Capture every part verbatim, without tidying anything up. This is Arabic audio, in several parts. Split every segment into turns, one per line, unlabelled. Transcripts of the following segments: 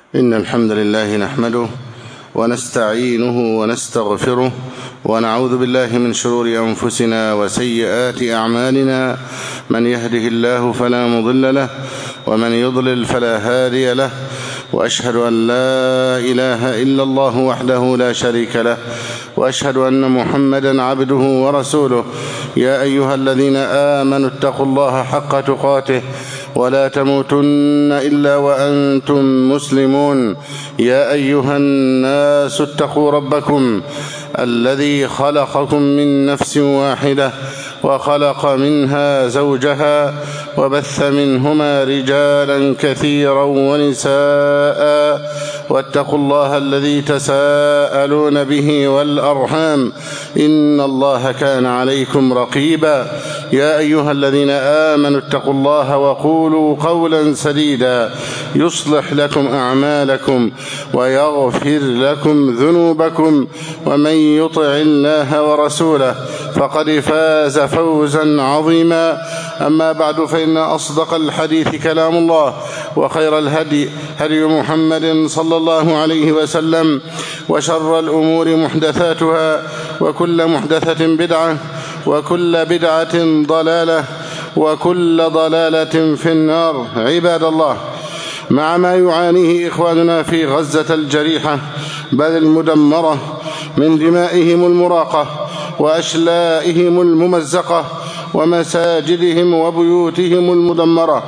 إن الحمد لله نحمده ونستعينه ونستغفره ونعوذ بالله من شرور أنفسنا وسيئات أعمالنا. من يهده الله فلا مضل له ومن يضلل فلا هادي له، وأشهد أن لا إله إلا الله وحده لا شريك له، وأشهد أن محمدا عبده ورسوله. يا أيها الذين آمنوا اتقوا الله حق تقاته ولا تموتن إلا وأنتم مسلمون. يا أيها الناس اتقوا ربكم الذي خلقكم من نفس واحدة وخلق منها زوجها وبث منهما رجالا كثيرا ونساء، واتقوا الله الذي تساءلون به والأرحام إن الله كان عليكم رقيبا. يا أيها الذين آمنوا اتقوا الله وقولوا قولا سديدا يصلح لكم أعمالكم ويغفر لكم ذنوبكم، ومن يطع الله ورسوله فقد فاز فوزا عظيما. أما بعد، فإن أصدق الحديث كلام الله، وخير الهدي هدي محمد صلى الله عليه وسلم، وشر الأمور محدثاتها، وكل محدثة بدعة، وكل بدعة ضلالة، وكل ضلالة في النار. عباد الله، مع ما يعانيه إخواننا في غزة الجريحة بل المدمرة من دمائهم المراقة وأشلائهم الممزقة ومساجدهم وبيوتهم المدمرة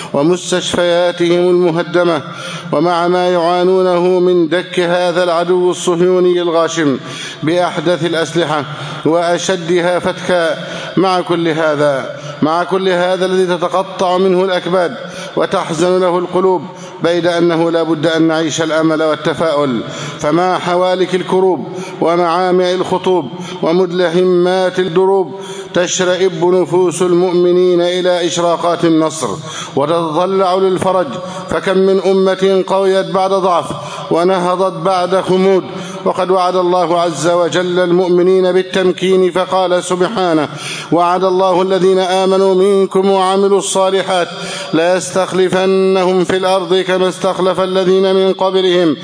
ومستشفياتهم المهدمة، ومع ما يعانونه من دك هذا العدو الصهيوني الغاشم بأحدث الأسلحة وأشدها فتكا، مع كل هذا مع كل هذا الذي تتقطع منه الأكباد وتحزن له القلوب، بيد أنه لا بد أن نعيش الأمل والتفاؤل. فمع حوالك الكروب ومعامع الخطوب ومدلهمات الدروب تشرئب نفوس المؤمنين إلى إشراقات النصر وتتطلع للفرج، فكم من أمة قويت بعد ضعف ونهضت بعد خمود، وقد وعد الله عز وجل المؤمنين بالتمكين فقال سبحانه: وعد الله الذين آمنوا منكم وعملوا الصالحات لا يستخلفنهم في الأرض كما استخلف الذين من قبلهم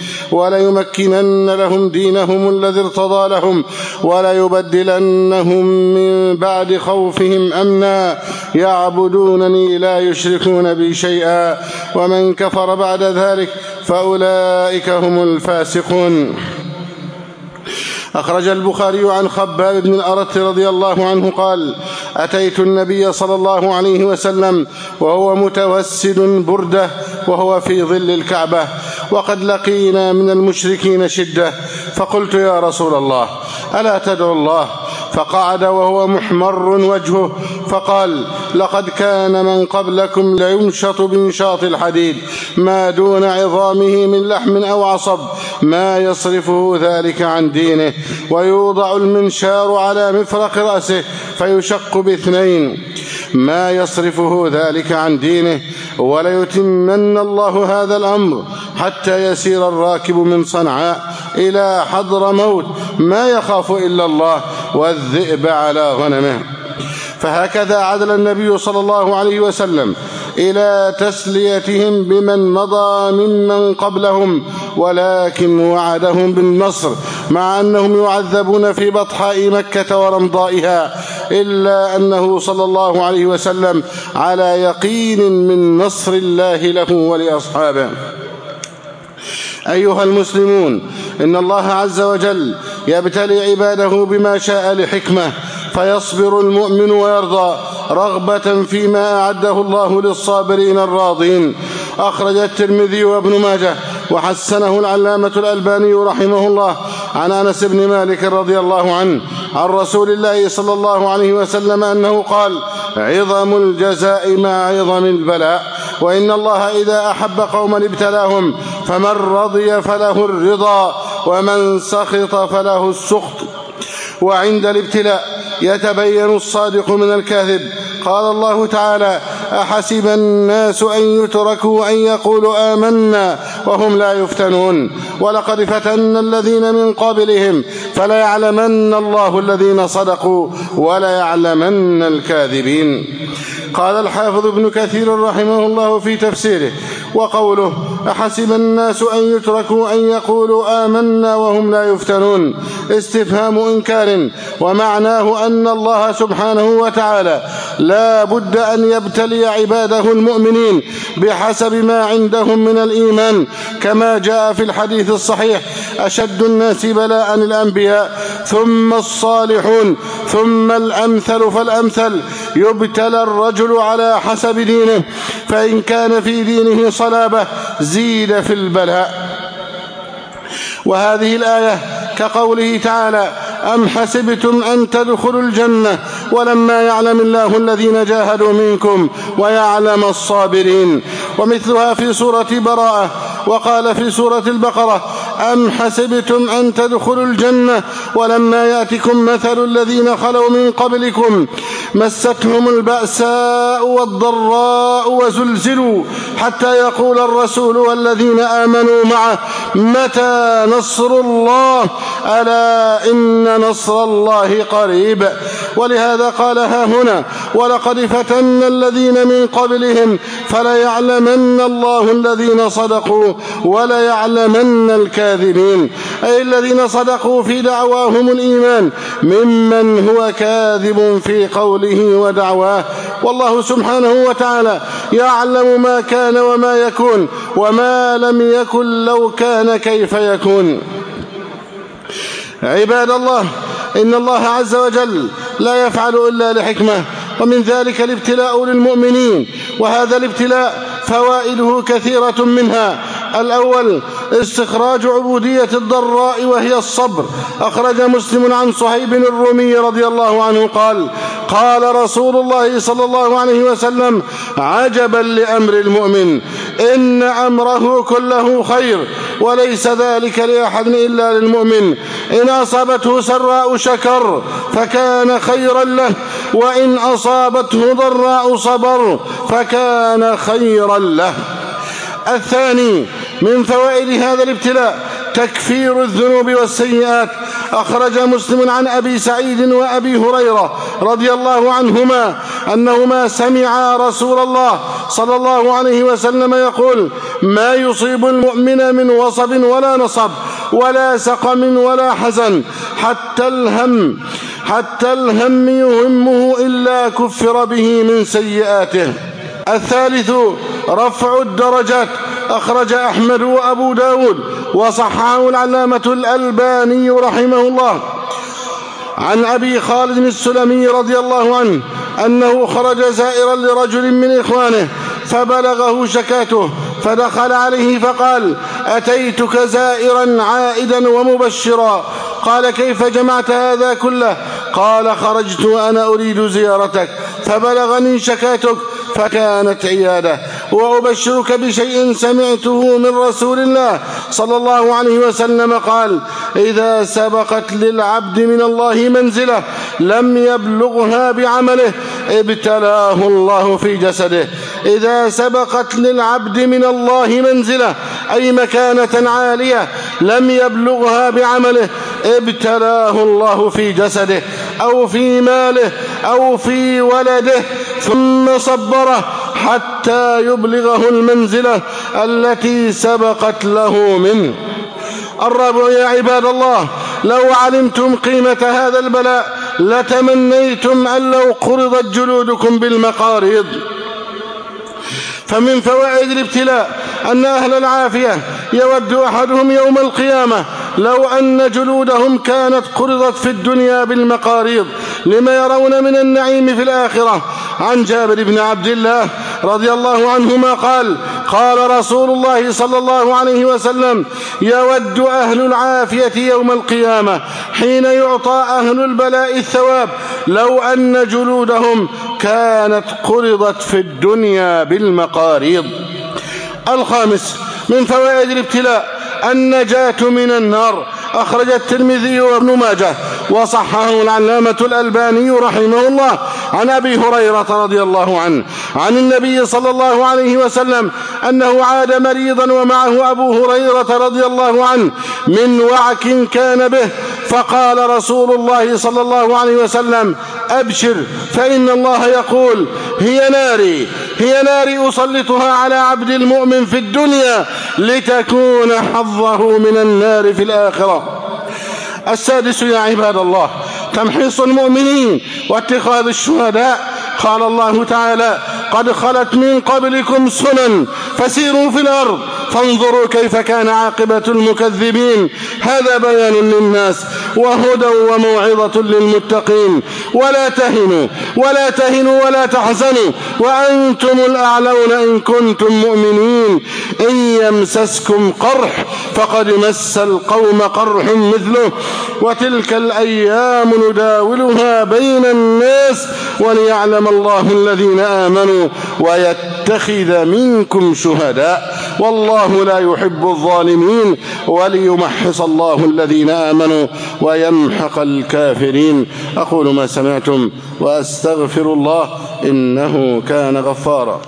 وليمكنن لهم دينهم الذي ارتضى لهم وليبدلنهم من بعد خوفهم أمنا يعبدونني لا يشركون بي شيئا ومن كفر بعد ذلك فأولئك هم الفاسقون. أخرج البخاري عن خباب بن الأرت رضي الله عنه قال: أتيت النبي صلى الله عليه وسلم وهو متوسد بردة وهو في ظل الكعبة، وقد لقينا من المشركين شدة، فقلت: يا رسول الله، ألا تدعو الله؟ فقعد وهو محمر وجهه فقال: لقد كان من قبلكم ليمشط بمشاط الحديد ما دون عظامه من لحم أو عصب ما يصرفه ذلك عن دينه، ويوضع المنشار على مفرق رأسه فيشق باثنين ما يصرفه ذلك عن دينه، وليتمن الله هذا الأمر حتى يسير الراكب من صنعاء إلى حضر موت ما يخاف إلا الله والذئب على غنمه. فهكذا عدل النبي صلى الله عليه وسلم إلى تسليتهم بمن مضى ممن قبلهم، ولكن وعدهم بالنصر مع أنهم يعذبون في بطحاء مكة ورمضائها، إلا أنه صلى الله عليه وسلم على يقين من نصر الله له ولأصحابه. أيها المسلمون، إن الله عز وجل يبتلي عباده بما شاء لحكمة، فيصبر المؤمن ويرضى رغبة فيما أعده الله للصابرين الراضين. أخرج الترمذي وابن ماجه وحسنه العلامة الألباني رحمه الله عن أنس بن مالك رضي الله عنه عن رسول الله صلى الله عليه وسلم أنه قال: عظم الجزاء مع عظم البلاء، وإن الله إذا أحب قوما ابتلاهم، فمن رضي فله الرضا ومن سخط فله السخط، وعند الابتلاء يتبين الصادق من الكاذب. قال الله تعالى: أحسب الناس أن يتركوا أن يقولوا آمنا وهم لا يفتنون، ولقد فتنا الذين من قبلهم فليعلمن الله الذين صدقوا وليعلمن الكاذبين. قال الحافظ ابن كثير رحمه الله في تفسيره: وقوله أحسب الناس أن يتركوا أن يقولوا آمنا وهم لا يفتنون. استفهام إنكار، ومعناه أن الله سبحانه وتعالى لا بد أن يبتلي عباده المؤمنين بحسب ما عندهم من الإيمان، كما جاء في الحديث الصحيح: أشد الناس بلاء الأنبياء ثم الصالحون ثم الأمثل فالأمثل. يبتلى الرجل على حسب دينه، فإن كان في دينه صلابة زيد في البلاء. وهذه الآية كقوله تعالى: أم حسبتم أن تدخلوا الجنة ولما يعلم الله الذين جاهدوا منكم ويعلم الصابرين. ومثلها في سورة براءة. وقال في سورة البقرة: أم حسبتم أن تدخلوا الجنة ولما يأتكم مثل الذين خلوا من قبلكم مستهم البأساء والضراء وزلزلوا حتى يقول الرسول والذين آمنوا معه متى نصر الله ألا إن نصر الله قريب. ولهذا قال ها هنا: ولقد فتنا الذين من قبلهم فليعلمن الله الذين صدقوا وليعلمن الكاذبين، أي الذين صدقوا في دعواهم الإيمان ممن هو كاذب في قوله ودعواه. والله سبحانه وتعالى يعلم ما كان وما يكون، وما لم يكن لو كان كيف يكون. عباد الله، إن الله عز وجل لا يفعل إلا لحكمة، ومن ذلك الابتلاء للمؤمنين. وهذا الابتلاء فوائده كثيرة، منها: الأول استخراج عبودية الضراء وهي الصبر. أخرج مسلم عن صهيب الرومي رضي الله عنه قال: قال رسول الله صلى الله عليه وسلم: عجبا لأمر المؤمن، إن أمره كله خير وليس ذلك لأحد إلا للمؤمن، إن أصابته سراء شكر فكان خيرا له، وإن أصابته ضراء صبر فكان خيرا له. الثاني من فوائد هذا الابتلاء تكفير الذنوب والسيئات. أخرج مسلم عن أبي سعيد وأبي هريرة رضي الله عنهما أنهما سمعا رسول الله صلى الله عليه وسلم يقول: ما يصيب المؤمن من وصب ولا نصب ولا سقم ولا حزن حتى الهم حتى الهم يهمه إلا كفر به من سيئاته. الثالث رفع الدرجات. أخرج أحمد وأبو داود وصححه العلامة الألباني رحمه الله عن أبي خالد السلمي رضي الله عنه أنه خرج زائرا لرجل من إخوانه فبلغه شكاته، فدخل عليه فقال: أتيتك زائرا عائدا ومبشرا. قال: كيف جمعت هذا كله؟ قال: خرجت وأنا أريد زيارتك فبلغني شكاتك فكانت عيادة، وأبشرك بشيء سمعته من رسول الله صلى الله عليه وسلم قال: إذا سبقت للعبد من الله منزلة لم يبلغها بعمله ابتلاه الله في جسده. إذا سبقت للعبد من الله منزلة أي مكانة عالية لم يبلغها بعمله ابتلاه الله في جسده أو في ماله أو في ولده، ثم صبره حتى يبلغه المنزلة التي سبقت له منه. الرابع يا عباد الله، لو علمتم قيمة هذا البلاء لتمنيتم أن لو قرضت جلودكم بالمقاريض. فمن فوائد الابتلاء أن أهل العافية يود أحدهم يوم القيامة لو أن جلودهم كانت قرضت في الدنيا بالمقاريض لما يرون من النعيم في الآخرة. عن جابر بن عبد الله رضي الله عنهما قال: قال رسول الله صلى الله عليه وسلم: يود أهل العافية يوم القيامة حين يعطى أهل البلاء الثواب لو أن جلودهم كانت قرضت في الدنيا بالمقاريض. الخامس من فوائد الابتلاء النجاة من النار. أخرج الترمذي وابن ماجه وصححه العلامة الألباني رحمه الله عن أبي هريرة رضي الله عنه عن النبي صلى الله عليه وسلم أنه عاد مريضا ومعه أبو هريرة رضي الله عنه من وعك كان به، فقال رسول الله صلى الله عليه وسلم: أبشر فإن الله يقول: هي ناري هي ناري أسلطها على عبد المؤمن في الدنيا لتكون حظه من النار في الآخرة. السادس يا عباد الله تمحيص المؤمنين واتخاذ الشهداء. قال الله تعالى: قد خلت من قبلكم سنن فسيروا في الأرض فانظروا كيف كان عاقبة المكذبين. هذا بيان للناس وهدى وموعظة للمتقين. ولا تهنوا ولا تهنوا ولا تحزنوا وأنتم الأعلون إن كنتم مؤمنين. إن يمسسكم قرح فقد مس القوم قرح مثله وتلك الأيام نداولها بين الناس وليعلم الله الذين آمنوا ويتخذ منكم شهداء والله لا يحب الظالمين وليمحص الله الذين آمنوا ويمحق الكافرين. أقول ما سمعتم وأستغفر الله إنه كان غفارا.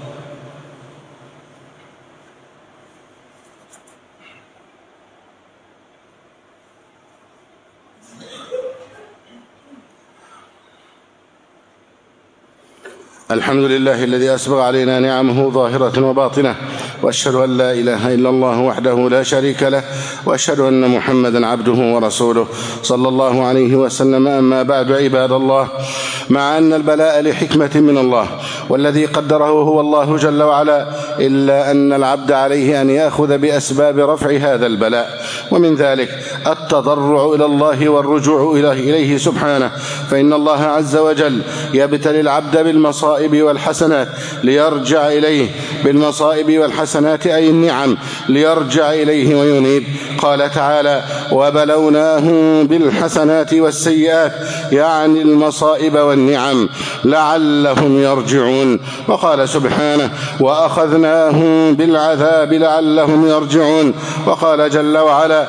الحمد لله الذي أسبغ علينا نعمه ظاهرة وباطنة، وأشهد أن لا إله إلا الله وحده لا شريك له، وأشهد أن محمدا عبده ورسوله صلى الله عليه وسلم. أما بعد عباد الله، مع أن البلاء لحكمة من الله والذي قدره هو الله جل وعلا، إلا أن العبد عليه أن يأخذ بأسباب رفع هذا البلاء، ومن ذلك التضرع إلى الله والرجوع إليه سبحانه، فإن الله عز وجل يبتلي العبد بالمصائب والحسنات ليرجع إليه، بالمصائب والحسنات أي النعم ليرجع إليه وينيب. قال تعالى: وبلوناهم بالحسنات والسيئات، يعني المصائب والنعم لعلهم يرجعون. وقال سبحانه: وأخذناهم بالعذاب لعلهم يرجعون. وقال جل وعلا: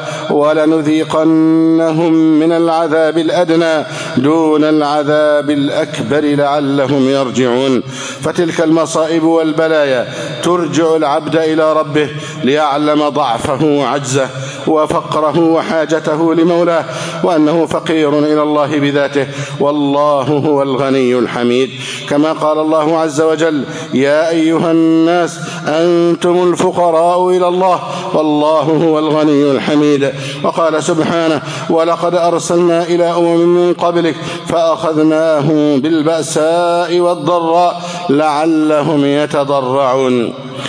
ولنذيقنهم من العذاب الأدنى دون العذاب الأكبر لعلهم يرجعون. فتلك المصائب والبلايا ترجع العبد إلى ربه ليعلم ضعفه وعجزه وفقره وحاجته لمولاه، وأنه فقير إلى الله بذاته، والله هو الغني الحميد. كما قال الله عز وجل: يا أيها الناس أنتم الفقراء إلى الله والله هو الغني الحميد. وقال سبحانه: ولقد أرسلنا إلى أمم من قبلك فأخذناهم بالبأساء والضراء لعلهم يتضرعون.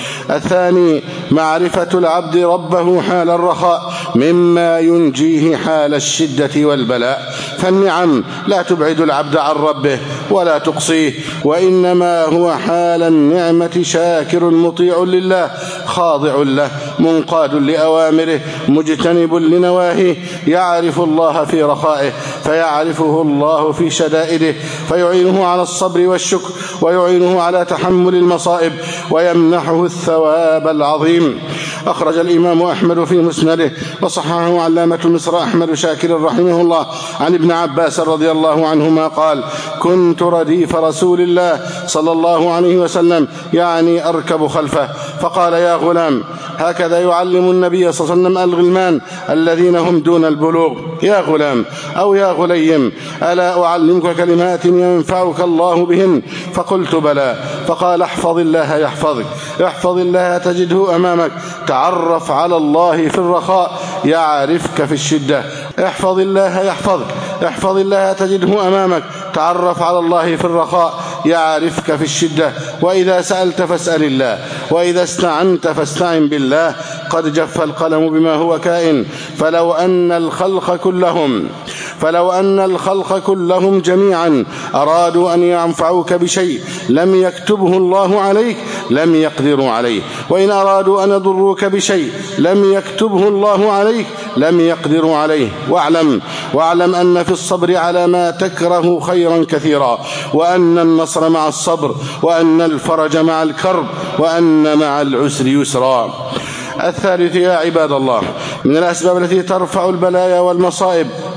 الثاني معرفة العبد ربه حال الرخاء مما ينجيه حال الشدة والبلاء، فالنعم لا تبعد العبد عن ربه ولا تقصيه، وإنما هو حال النعمة شاكر مطيع لله خاضع له منقاد لأوامره مجتنب لنواهيه، يعرف الله في رخائه فيعرفه الله في شدائده، فيعينه على الصبر والشكر ويعينه على تحمل المصائب ويمنحه الثواب العظيم. أخرج الإمام أحمد في مسنده وصححه علامة مصر أحمد شاكر رحمه الله عن ابن عباس رضي الله عنهما قال: كنت رديف رسول الله صلى الله عليه وسلم، يعني أركب خلفه، فقال: يا غلام. هكذا يعلم النبي صلى الله عليه وسلم الغلمان الذين هم دون البلوغ: يا غلام أو يا غليم، ألا أعلمك كلمات ينفعك الله بهن؟ فقلت: بلى. فقال: احفظ الله يحفظك، احفظ الله تجده أمامك، تعرف على الله في الرخاء يعرفك في الشدة. احفظ الله يحفظك، احفظ الله تجده أمامك، تعرف على الله في الرخاء يعرفك في الشدة. وإذا سألت فاسأل الله، وإذا استعنت فاستعن بالله، قد جف القلم بما هو كائن. فلو أن الخلق كلهم فلو أن الخلق كلهم جميعا أرادوا أن ينفعوك بشيء لم يكتبه الله عليك لم يقدروا عليه، وإن أرادوا أن يضروك بشيء لم يكتبه الله عليك لم يقدروا عليه. واعلم واعلم أن في الصبر على ما تكره خيرا كثيرا، وأن النصر مع الصبر، وأن الفرج مع الكرب، وأن مع العسر يسرا. الثالث يا عباد الله من الأسباب التي ترفع البلايا والمصائب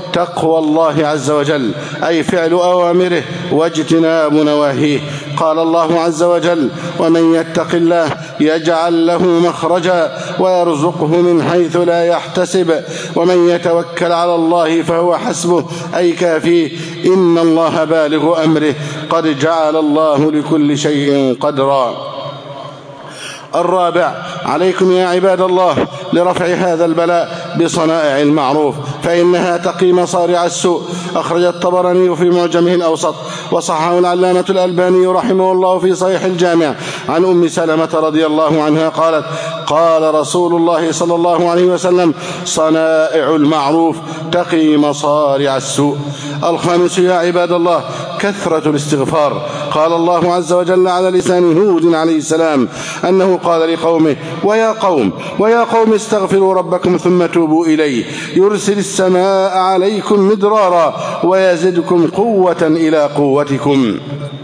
تقوى الله عز وجل، أي فعل أوامره واجتناب نواهيه. قال الله عز وجل: ومن يتق الله يجعل له مخرجا ويرزقه من حيث لا يحتسب ومن يتوكل على الله فهو حسبه، أي كافيه. إن الله بالغ أمره قد جعل الله لكل شيء قدرا. الرابع: عليكم يا عباد الله لرفع هذا البلاء بصنائع المعروف، فإنها تقي مصارع السوء. أخرج الطبراني في معجمه الأوسط وصححه العلامة الألباني رحمه الله في صحيح الجامع عن أم سلمة رضي الله عنها قالت: قال رسول الله صلى الله عليه وسلم: صنائع المعروف تقي مصارع السوء. الخامس: يا عباد الله كثرة الاستغفار. قال الله عز وجل على لسان هود عليه السلام أنه قال لقومه: ويا قوم ويا قوم استغفروا ربكم ثم توبوا إليه يرسل السماء عليكم مدرارا ويزدكم قوة إلى قوتكم.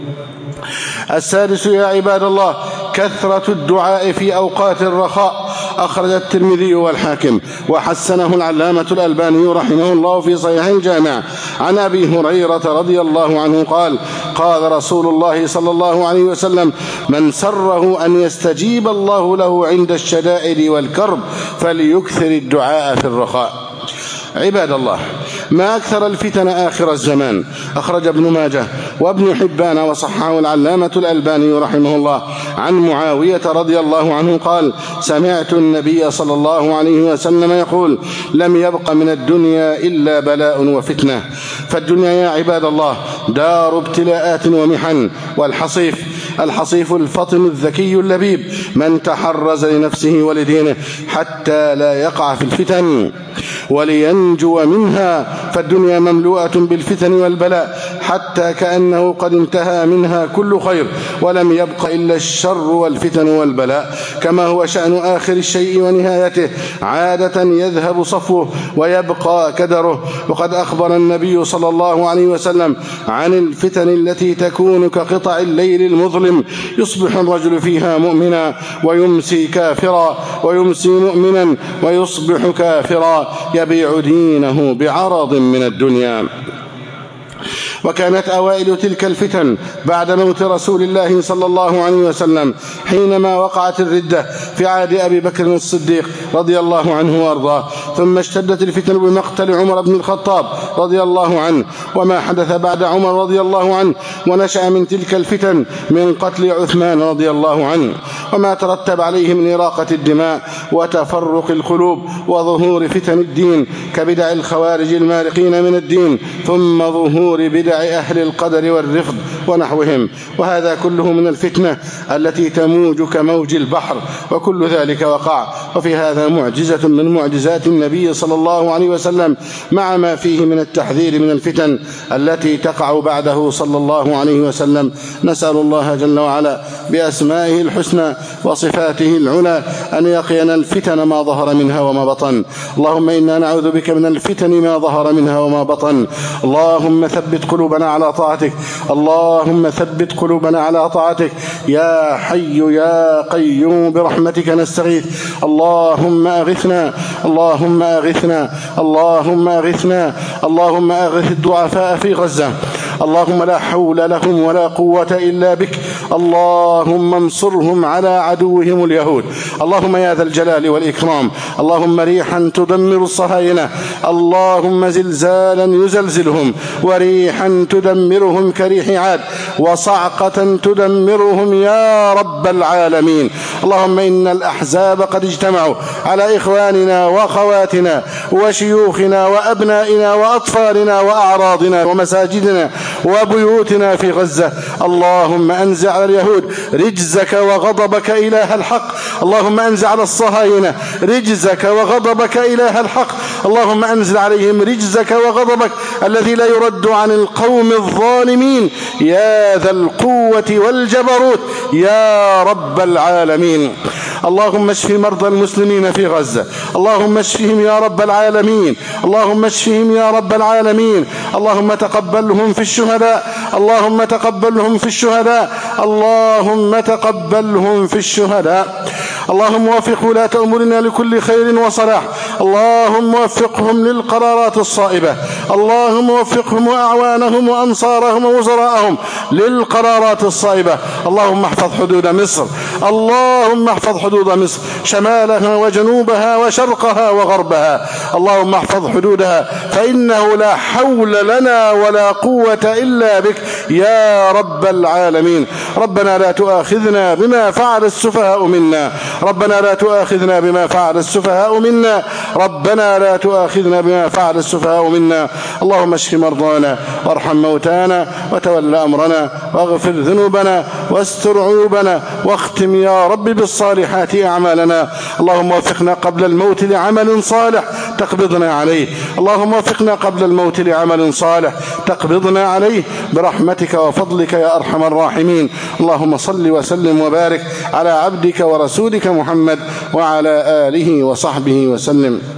السادس: يا عباد الله كثرة الدعاء في أوقات الرخاء. أخرج الترمذي والحاكم وحسنه العلامة الألباني رحمه الله في صحيح الجامع عن أبي هريرة رضي الله عنه قال: قال رسول الله صلى الله عليه وسلم: من سره أن يستجيب الله له عند الشدائد والكرب فليكثر الدعاء في الرخاء. عباد الله ما أكثر الفتن آخر الزمان. أخرج ابن ماجه وابن حبان وصححه العلامة الألباني رحمه الله عن معاوية رضي الله عنه قال: سمعت النبي صلى الله عليه وسلم يقول: لم يبق من الدنيا إلا بلاء وفتنة. فالدنيا يا عباد الله دار ابتلاءات ومحن. والحصيف الحصيف الفطن الذكي اللبيب من تحرز لنفسه ولدينه حتى لا يقع في الفتن ولينجو منها. فالدنيا مملوءة بالفتن والبلاء حتى كأنه قد انتهى منها كل خير ولم يبق إلا الشر والفتن والبلاء، كما هو شأن آخر الشيء ونهايته، عادة يذهب صفوه ويبقى كدره. وقد أخبر النبي صلى الله عليه وسلم عن الفتن التي تكون كقطع الليل المظلم، يصبح الرجل فيها مؤمنا ويمسي كافرا ويمسي مؤمنا ويصبح كافرا يبيع دينه بعرض من الدنيا. وكانت أوائل تلك الفتن بعد موت رسول الله صلى الله عليه وسلم حينما وقعت الردة في عهد أبي بكر الصديق رضي الله عنه وأرضاه، ثم اشتدت الفتن بمقتل عمر بن الخطاب رضي الله عنه وما حدث بعد عمر رضي الله عنه، ونشأ من تلك الفتن من قتل عثمان رضي الله عنه وما ترتب عليه من إراقة الدماء وتفرق القلوب وظهور فتن الدين كبدع الخوارج المارقين من الدين، ثم ظهور بدع أهل القدر والرفض ونحوهم. وهذا كله من الفتنة التي تموج كموج البحر، وكل ذلك وقع. وفي هذا معجزة من معجزات النبي صلى الله عليه وسلم مع ما فيه من التحذير من الفتن التي تقع بعده صلى الله عليه وسلم. نسأل الله جل وعلا بأسمائه الحسنى وصفاته العلى أن يقينا الفتن ما ظهر منها وما بطن. اللهم إنا نعوذ بك من الفتن ما ظهر منها وما بطن. اللهم ثبت قلوبنا على طاعتك، اللهم ثبت قلوبنا على طاعتك يا حي يا قيوم برحمتك نستغيث. اللهم أغثنا اللهم أغثنا اللهم أغثنا اللهم أغث الضعفاء في غزة. اللهم لا حول لهم ولا قوة إلا بك. اللهم انصرهم على عدوهم اليهود. اللهم يا ذا الجلال والإكرام، اللهم ريحا تدمر الصهاينة، اللهم زلزالا يزلزلهم، وريحا تدمرهم كريح عاد، وصعقة تدمرهم يا رب العالمين. اللهم إن الأحزاب قد اجتمعوا على إخواننا وأخواتنا وشيوخنا وأبنائنا وأطفالنا وأعراضنا ومساجدنا وبيوتنا في غزة. اللهم أنزع على اليهود رجزك وغضبك إله الحق، اللهم أنزع على الصهاينة رجزك وغضبك إله الحق، اللهم أنزل عليهم رجزك وغضبك الذي لا يرد عن القوم الظالمين يا ذا القوة والجبروت يا رب العالمين. اللهم اشف مرضى المسلمين في غزة، اللهم اشفهم يا رب العالمين، اللهم اشفهم يا رب العالمين. اللهم تقبلهم في الشهداء، اللهم تقبلهم في الشهداء، اللهم تقبلهم في الشهداء. اللهم وفق ولاة أمورنا لكل خير وصلاح، اللهم وفقهم للقرارات الصائبة، اللهم وفقهم وأعوانهم وأنصارهم ووزراءهم للقرارات الصائبة. اللهم احفظ حدود مصر، اللهم احفظ حدود مصر شمالها وجنوبها وشرقها وغربها، اللهم احفظ حدودها، فإنه لا حول لنا ولا قوة إلا بك يا رب العالمين. ربنا لا تؤاخذنا بما فعل السفهاء منا، ربنا لا تؤاخذنا بما فعل السفهاء منا، ربنا لا تؤاخذنا بما فعل السفهاء منا. اللهم اشف مرضانا وارحم موتانا وتول أمرنا واغفر ذنوبنا واستر عيوبنا واختم يا رب بالصالحات أعمالنا. اللهم وفقنا قبل الموت لعمل صالح تقبضنا عليه، اللهم وفقنا قبل الموت لعمل صالح تقبضنا عليه برحمتك وفضلك يا أرحم الراحمين. اللهم صل وسلم وبارك على عبدك ورسولك محمد وعلى آله وصحبه وسلم.